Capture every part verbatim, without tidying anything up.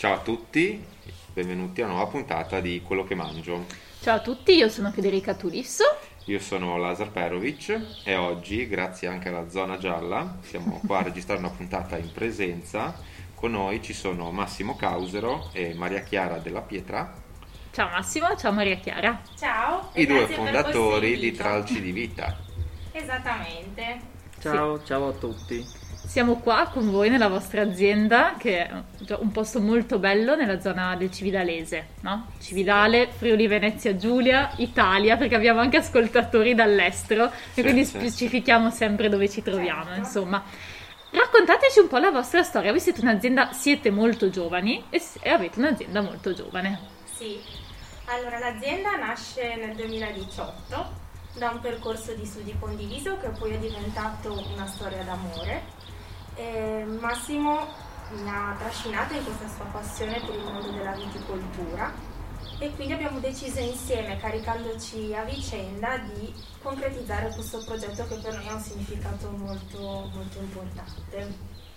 Ciao a tutti, benvenuti a una nuova puntata di Quello che mangio. Ciao a tutti, io sono Federica Tulisso. Io sono Lazar Perovic e oggi, grazie anche alla zona gialla, siamo qua a registrare una puntata in presenza. Con noi ci sono Massimo Causero e Maria Chiara Della Pietra. Ciao Massimo, ciao Maria Chiara. Ciao. I due fondatori di Tralci di Vita. Esattamente. Ciao, Sì. Ciao a tutti. Siamo qua con voi nella vostra azienda, che è un posto molto bello nella zona del Cividalese, no? Cividale, Friuli Venezia Giulia, Italia, perché abbiamo anche ascoltatori dall'estero Sì, e quindi sì. specifichiamo sempre dove ci troviamo, Certo. insomma. Raccontateci un po' la vostra storia. Voi siete un'azienda, siete molto giovani e, e avete un'azienda molto giovane. Sì. Allora, l'azienda nasce nel duemiladiciotto da un percorso di studi condiviso che poi è diventato una storia d'amore. E Massimo mi ha trascinato in questa sua passione per il mondo della viticoltura e quindi abbiamo deciso insieme, caricandoci a vicenda, di concretizzare questo progetto che per noi ha un significato molto, molto importante.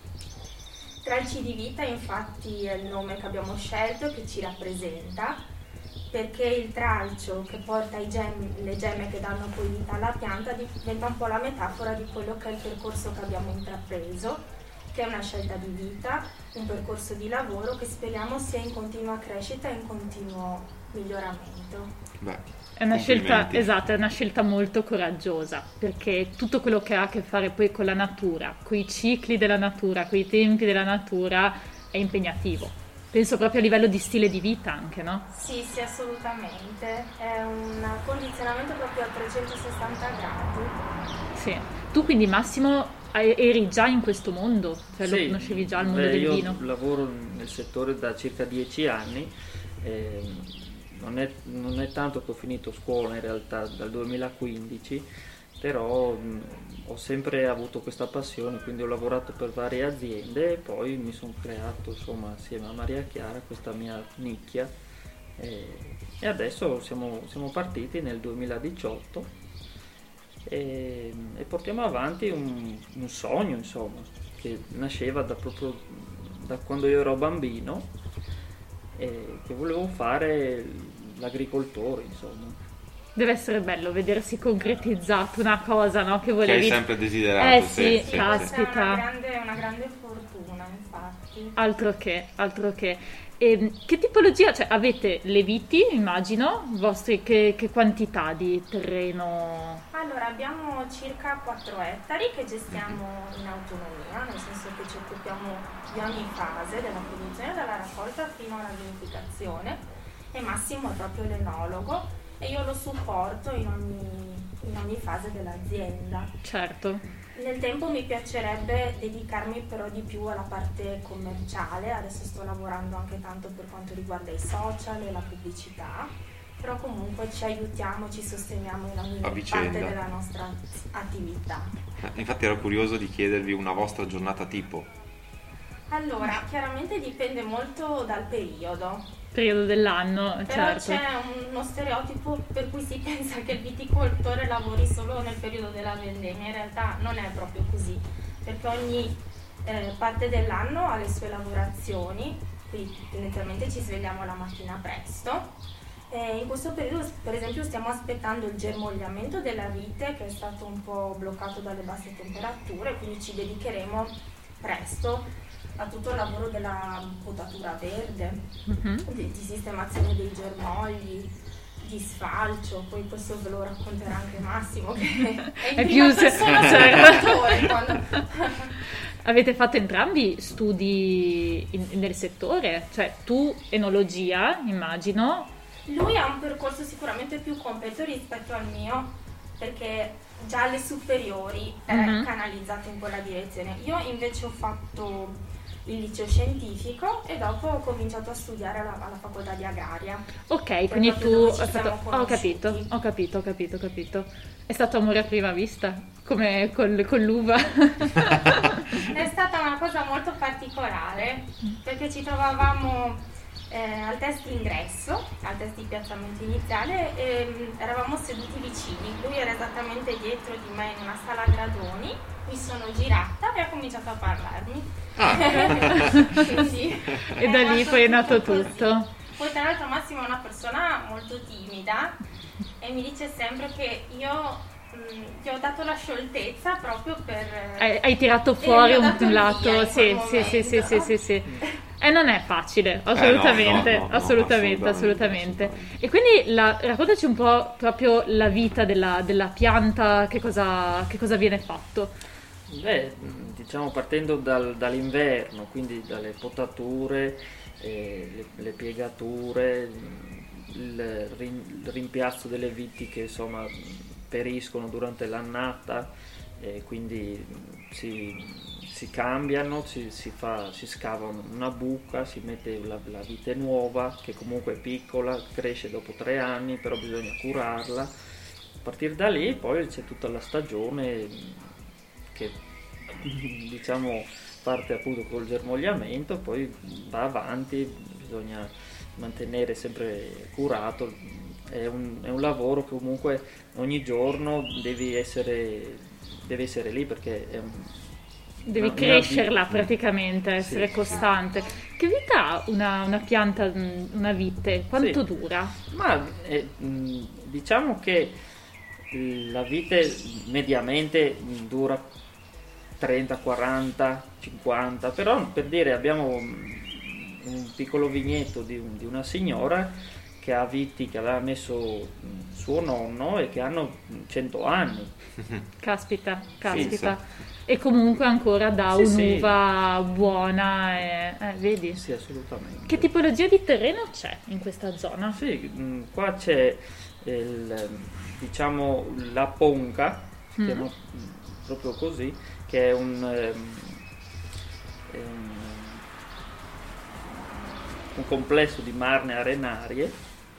Tralci di Vita infatti è il nome che abbiamo scelto, che ci rappresenta, perché il tralcio che porta i gem- le gemme che danno poi vita alla pianta diventa un po' la metafora di quello che è il percorso che abbiamo intrapreso, che è una scelta di vita, un percorso di lavoro che speriamo sia in continua crescita e in continuo miglioramento. Beh, È una scelta, complimenti. esatto, è una scelta molto coraggiosa, perché tutto quello che ha a che fare poi con la natura, con i cicli della natura, con i tempi della natura, è impegnativo. Penso proprio a livello di stile di vita anche, no? Sì, sì, assolutamente. È un condizionamento proprio a trecentosessanta gradi. Sì. Tu quindi Massimo eri già in questo mondo? Cioè lo Sì, conoscevi già il mondo beh, del io vino? lavoro nel settore da circa dieci anni. ehm, non, è, non è tanto che ho finito scuola in realtà dal duemilaquindici, però mh, ho sempre avuto questa passione, quindi ho lavorato per varie aziende e poi mi sono creato, insomma, assieme a Maria Chiara questa mia nicchia e, e adesso siamo, siamo partiti nel duemiladiciotto e, e portiamo avanti un, un sogno, insomma, che nasceva da proprio da quando io ero bambino e che volevo fare l'agricoltore, insomma. Deve essere bello vedersi concretizzato una cosa, no? Che Che volevi... hai sempre desiderato. Eh sì, sì, sì, caspita. Questa è una grande, una grande fortuna, infatti. Altro che, altro che. E che tipologia, cioè avete le viti, immagino, vostri, che, che quantità di terreno? Allora, abbiamo circa quattro ettari che gestiamo in autonomia, nel senso che ci occupiamo di ogni fase della produzione, dalla raccolta fino alla vinificazione, e Massimo è proprio l'enologo e io lo supporto in ogni, in ogni fase dell'azienda. Certo. Nel tempo mi piacerebbe dedicarmi però di più alla parte commerciale, adesso sto lavorando anche tanto per quanto riguarda i social e la pubblicità, però comunque ci aiutiamo, ci sosteniamo in ogni A vicenda. parte della nostra attività. Eh, Infatti ero curioso di chiedervi una vostra giornata tipo. Allora, chiaramente dipende molto dal periodo. Periodo dell'anno, Però certo. c'è uno stereotipo per cui si pensa che il viticoltore lavori solo nel periodo della vendemmia, in realtà non è proprio così, perché ogni eh, parte dell'anno ha le sue lavorazioni, quindi tendenzialmente ci svegliamo la mattina presto. E in questo periodo, per esempio, stiamo aspettando il germogliamento della vite, che è stato un po' bloccato dalle basse temperature, quindi ci dedicheremo presto a tutto il lavoro della potatura verde, Mhm. di, di sistemazione dei germogli, di sfalcio. Poi questo ve lo racconterà anche Massimo, che è in È prima più se- persona certo. lavoratore quando... Avete fatto entrambi studi in- nel settore? Cioè tu enologia, immagino. Lui ha un percorso sicuramente più completo rispetto al mio, perché già alle superiori era Mhm. canalizzato in quella direzione. Io invece ho fatto il liceo scientifico e dopo ho cominciato a studiare alla, alla facoltà di agraria. Ok, quindi proprio tu dove ci hai fatto... siamo Ho capito, conosciuti. ho capito, ho capito, ho capito. È stato amore a prima vista, come col- con l'uva. È stata una cosa molto particolare perché ci trovavamo eh, al test ingresso, al test di piazzamento iniziale, e mm, eravamo seduti vicini. Lui era esattamente dietro di me in una sala a gradoni, mi sono girata e ha cominciato a parlarmi. Ah. Quindi e da lì poi è nato tutto. Poi tra l'altro Massimo è una persona molto timida e mi dice sempre che io mh, ti ho dato la scioltezza proprio per... Hai, hai tirato fuori ho un dato lato, via in sì, quel sì, sì, sì, sì, sì, sì. E non è facile, assolutamente, Eh no, no, no, no, assolutamente, assolutamente, assolutamente. assolutamente. E quindi la- raccontaci un po' proprio la vita della, della pianta, che cosa, che cosa viene fatto. Beh, diciamo partendo dal- dall'inverno, quindi dalle potature, eh, le, le piegature, il, rin- il rimpiazzo delle viti che insomma periscono durante l'annata, e quindi si, si cambiano, si, si, fa, si scava una buca, si mette la, la vite nuova che comunque è piccola, cresce dopo tre anni, però bisogna curarla. A partire da lì poi c'è tutta la stagione che diciamo parte appunto col germogliamento, poi va avanti, bisogna mantenere sempre curato, è un, è un lavoro che comunque ogni giorno devi essere, deve essere lì perché è un, Devi una- una crescerla vi- praticamente, essere Sì. costante. Che vita ha una, una pianta, mh, una vite? Quanto Sì. dura? Ma eh, mh, diciamo che la vite mediamente mh, dura trenta, quaranta, cinquanta, però per dire abbiamo mh, un piccolo vigneto di, un- di una signora che ha viti che aveva messo mh, suo nonno e che hanno cento anni. Caspita, caspita. Sì, E comunque ancora dà Sì, sì. un'uva buona, e, eh, vedi? Sì, assolutamente. Che tipologia di terreno c'è in questa zona? Sì, mh, qua c'è il, diciamo la ponca, si Mm. chiama mh, proprio così, che è un, ehm, è un, un complesso di marne arenarie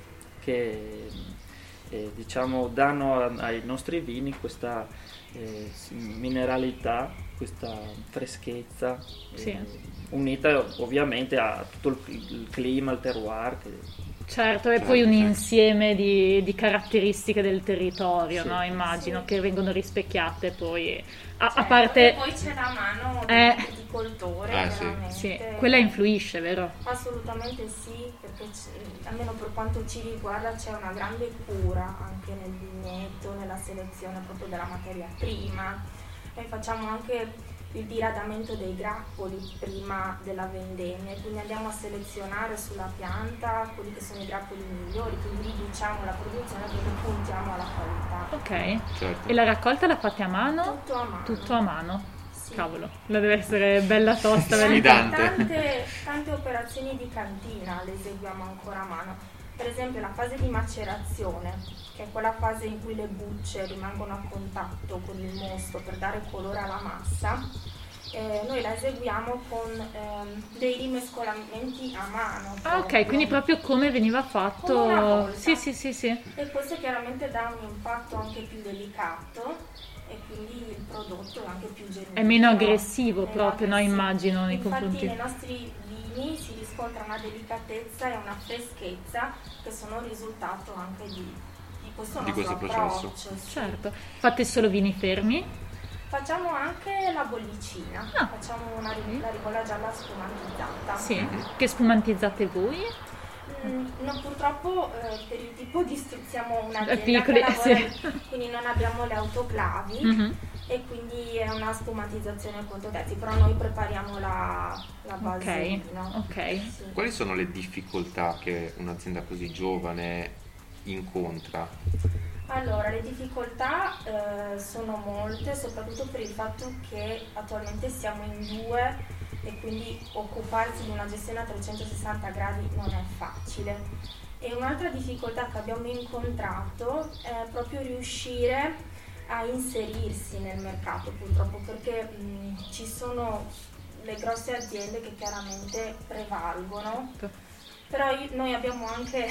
che eh, diciamo danno a- ai nostri vini questa eh, mineralità, questa freschezza, Sì. eh, unita ovviamente a tutto il, il clima, il terroir. Che, Certo, e Certo, poi un certo. insieme di, di caratteristiche del territorio, Sì. no? Immagino Sì. che vengono rispecchiate poi, a, a Certo, parte... e poi c'è la mano Eh. del viticoltore, Ah, sì. veramente. Sì, quella influisce, vero? Assolutamente sì, perché c- almeno per quanto ci riguarda c'è una grande cura anche nel vigneto, nella selezione proprio della materia prima. Noi facciamo anche il diradamento dei grappoli prima della vendemmia, quindi andiamo a selezionare sulla pianta quelli che sono i grappoli migliori, quindi riduciamo la produzione perché puntiamo alla qualità. Ok. Certo. E la raccolta la fate a mano? Tutto a mano. Tutto a mano? Sì. Cavolo, la deve essere bella tosta. E veramente. anche Sfidante. tante, tante operazioni di cantina le eseguiamo ancora a mano. Per esempio la fase di macerazione, che è quella fase in cui le bucce rimangono a contatto con il mosto per dare colore alla massa, eh, noi la eseguiamo con ehm, dei rimescolamenti a mano. Ah, ok, proprio. quindi proprio come veniva fatto. Come una volta. Sì, sì, sì, sì. E questo chiaramente dà un impatto anche più delicato e quindi il prodotto è anche più genuino. È meno aggressivo Meno proprio, no? aggressivo. Immagino, nei Infatti confronti. nei nostri vini si riscontra una delicatezza e una freschezza che sono il risultato anche di, di questo Di nostro questo processo. approccio. Sì. Certo. Fate solo vini fermi? Facciamo anche la bollicina, Ah. facciamo una, ri- la ribolla gialla spumantizzata. Sì. Che spumantizzate voi? Mm, no, purtroppo eh, per il tipo di stru- siamo Eh, un'azienda piccoli, che lavora, sì. quindi non abbiamo le autoclavi. Mhm. E quindi è una spumatizzazione a conto terzi, però noi prepariamo la, la base Ok, vino. ok. Sì. Quali sono le difficoltà che un'azienda così giovane incontra? Allora, le difficoltà eh, sono molte, soprattutto per il fatto che attualmente siamo in due e quindi occuparsi di una gestione a trecentosessanta gradi non è facile. E un'altra difficoltà che abbiamo incontrato è proprio riuscire a inserirsi nel mercato, purtroppo, perché mh, ci sono le grosse aziende che chiaramente prevalgono, però io- noi abbiamo anche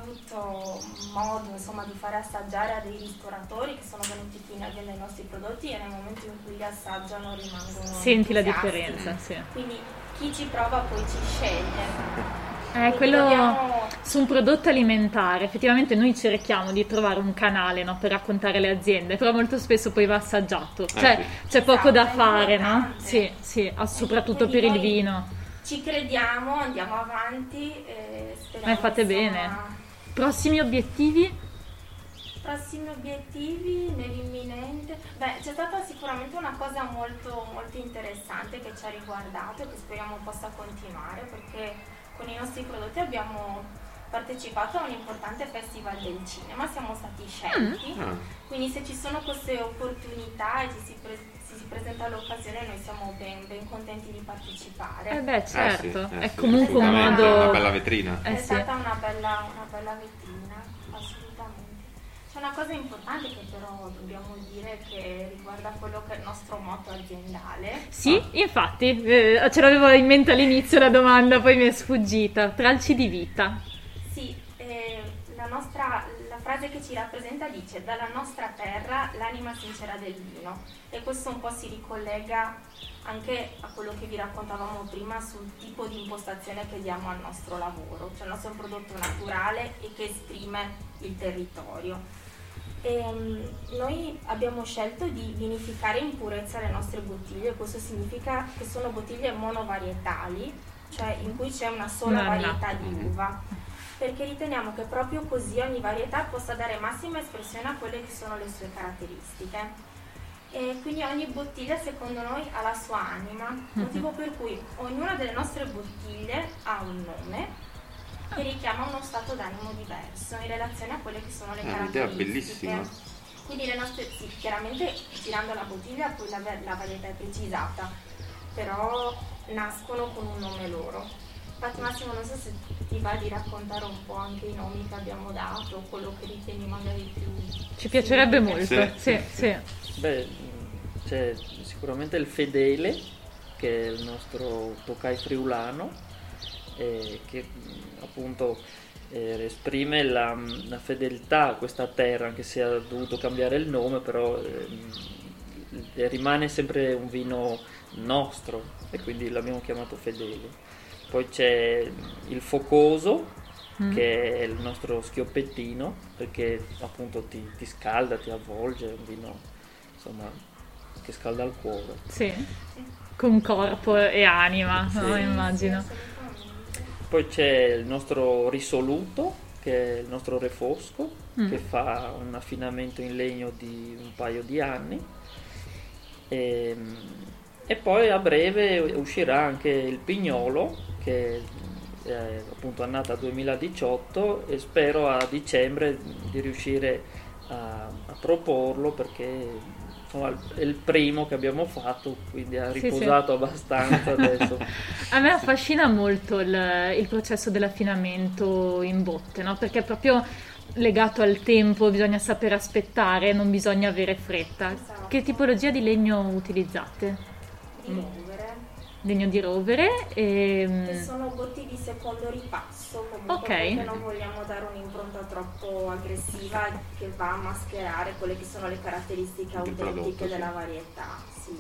avuto modo, insomma, di fare assaggiare a dei ristoratori che sono venuti qui in azienda i nostri prodotti e nel momento in cui li assaggiano rimangono Senti la entusiasti. differenza, sì. Quindi chi ci prova poi ci sceglie. Eh, Quindi quello dobbiamo- su un prodotto alimentare, effettivamente noi cerchiamo di trovare un canale, no, per raccontare le aziende, però molto spesso poi va assaggiato, cioè sì. c'è poco da Esatto, è fare, no? importante. Sì, sì, ah, soprattutto Quindi per il noi vino. ci crediamo, andiamo avanti e speriamo. Eh, fate insomma, bene. Prossimi obiettivi? Prossimi obiettivi nell'imminente? Beh, c'è stata sicuramente una cosa molto, molto interessante che ci ha riguardato e che speriamo possa continuare, perché con i nostri prodotti abbiamo partecipato a un importante festival del cinema, siamo stati scelti, Mm. quindi se ci sono queste opportunità e ci si, pre- si, si presenta l'occasione, noi siamo ben, ben contenti di partecipare. Eh beh, certo, Eh sì, eh è sì, comunque un assolutamente, modo... una bella vetrina. Eh È sì. stata una bella, una bella vetrina, assolutamente. C'è una cosa importante che però dobbiamo dire che riguarda quello che è il nostro motto aziendale. Sì, infatti, eh, ce l'avevo in mente all'inizio la domanda, poi mi è sfuggita. Tralci di vita. Sì, eh, la nostra la frase che ci rappresenta dice: dalla nostra terra l'anima sincera del vino, e questo un po' si ricollega anche a quello che vi raccontavamo prima sul tipo di impostazione che diamo al nostro lavoro, cioè il nostro è un prodotto naturale e che esprime il territorio. E, um, noi abbiamo scelto di vinificare in purezza le nostre bottiglie, questo significa che sono bottiglie monovarietali, cioè in cui c'è una sola No, no. varietà di uva, perché riteniamo che proprio così ogni varietà possa dare massima espressione a quelle che sono le sue caratteristiche. E quindi ogni bottiglia secondo noi ha la sua anima, motivo per cui ognuna delle nostre bottiglie ha un nome che richiama uno stato d'animo diverso in relazione a quelle che sono le È un'idea caratteristiche. bellissima. Quindi le nostre, sì, chiaramente girando la bottiglia poi la, la varietà è precisata, però nascono con un nome loro. Infatti Massimo, non so se ti va di raccontare un po' anche i nomi che abbiamo dato, quello che ritieni magari più... Ci piacerebbe molto. Sì, Sì, sì, sì. Beh, c'è sicuramente il Fedele, che è il nostro tokai friulano, eh, che appunto eh, esprime la, la fedeltà a questa terra, anche se ha dovuto cambiare il nome, però eh, rimane sempre un vino nostro e quindi l'abbiamo chiamato Fedele. Poi c'è il Focoso, Mm. che è il nostro schioppettino, perché appunto ti, ti scalda, ti avvolge, è un vino insomma che scalda il cuore. Sì. Con corpo e anima, Sì. no? Sì, Immagino. assolutamente. Poi c'è il nostro Risoluto, che è il nostro refosco, Mm. che fa un affinamento in legno di un paio di anni. E, e poi a breve uscirà anche il Pignolo, che è appunto annata duemiladiciotto, e spero a dicembre di riuscire a, a proporlo, perché insomma è il primo che abbiamo fatto, quindi ha Sì, riposato abbastanza adesso. A me affascina molto il, il processo dell'affinamento in botte, no? Perché è proprio legato al tempo, bisogna sapere aspettare, non bisogna avere fretta. Esatto. Che tipologia di legno utilizzate? Di rovere, Legno di rovere e... che sono botti di secondo ripasso, comunque, Ok. perché non vogliamo dare un'impronta troppo aggressiva che va a mascherare quelle che sono le caratteristiche Del prodotto, autentiche sì. della varietà. Sì.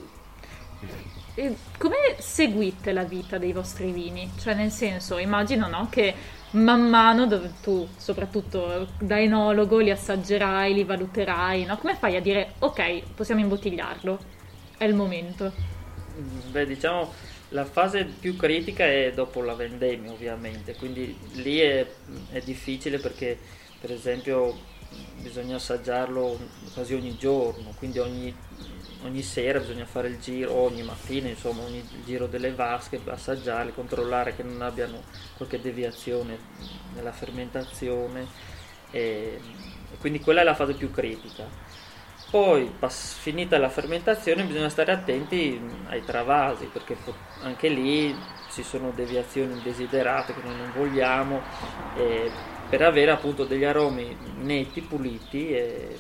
E come seguite la vita dei vostri vini? Cioè, nel senso, immagino, no, che man mano dove tu, soprattutto da enologo, li assaggerai, li valuterai, no? Come fai a dire, ok, possiamo imbottigliarlo? È il momento. Beh, diciamo la fase più critica è dopo la vendemmia, ovviamente, quindi lì è, è difficile, perché per esempio bisogna assaggiarlo quasi ogni giorno, quindi ogni, ogni sera bisogna fare il giro, ogni mattina insomma, ogni il giro delle vasche, assaggiarle, controllare che non abbiano qualche deviazione nella fermentazione, e, e quindi quella è la fase più critica. Poi, pass- finita la fermentazione, bisogna stare attenti ai travasi, perché po- anche lì ci sono deviazioni indesiderate che noi non vogliamo, eh, per avere appunto degli aromi netti, puliti e,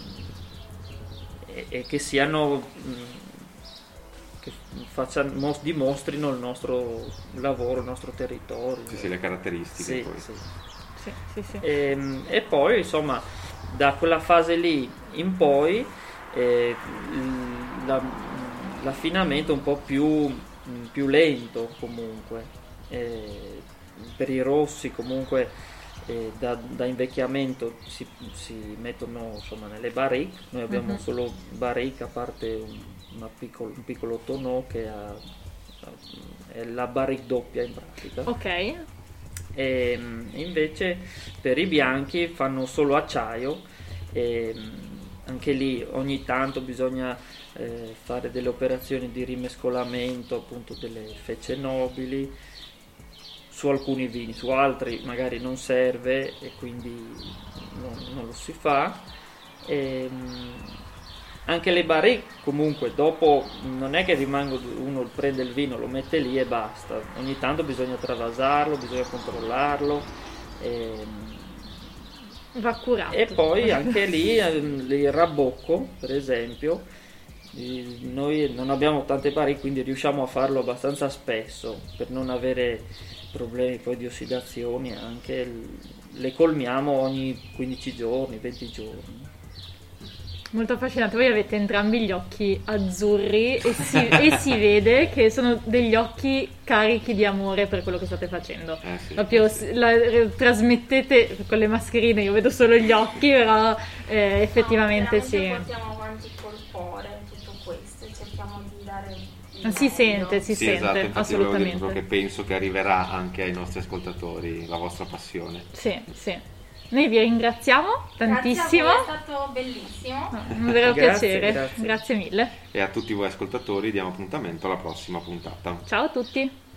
e- e che siano mh, che facciano, mos- dimostrino il nostro lavoro, il nostro territorio. Sì, sì, le caratteristiche Sì, poi. sì. Sì, sì, sì. E, e poi insomma da quella fase lì in poi eh, l- la- l'affinamento è un po' più, più lento comunque. Eh, per i rossi comunque eh, da, da invecchiamento si, si mettono insomma nelle barrique. Noi abbiamo Mhm. solo barrique, a parte un, una piccolo, un piccolo tonneau che ha è la barrique doppia in pratica. Ok. E invece per i bianchi fanno solo acciaio, e anche lì ogni tanto bisogna eh, fare delle operazioni di rimescolamento appunto delle fece nobili su alcuni vini, su altri magari non serve e quindi non, non lo si fa. E, anche le barrique comunque dopo non è che rimango, uno prende il vino, lo mette lì e basta, ogni tanto bisogna travasarlo, bisogna controllarlo e, va curato. e poi anche lì il rabocco per esempio, noi non abbiamo tante barrique quindi riusciamo a farlo abbastanza spesso per non avere problemi poi di ossidazioni, anche le colmiamo ogni quindici giorni, venti giorni. Molto affascinante, voi avete entrambi gli occhi azzurri e si, e si vede che sono degli occhi carichi di amore per quello che state facendo. Eh sì, Proprio eh sì. la, trasmettete con le mascherine, io vedo solo gli occhi, però eh, effettivamente no, sì. Portiamo avanti col cuore tutto questo e cerchiamo di dare il Si meglio. sente, si Sì, sente, esatto, infatti volevo dire assolutamente. proprio che penso che arriverà anche ai nostri ascoltatori la vostra passione. Sì, sì. Noi vi ringraziamo tantissimo. Grazie a voi, è stato bellissimo. Un vero Grazie, piacere. grazie. Grazie mille. E a tutti voi ascoltatori diamo appuntamento alla prossima puntata. Ciao a tutti.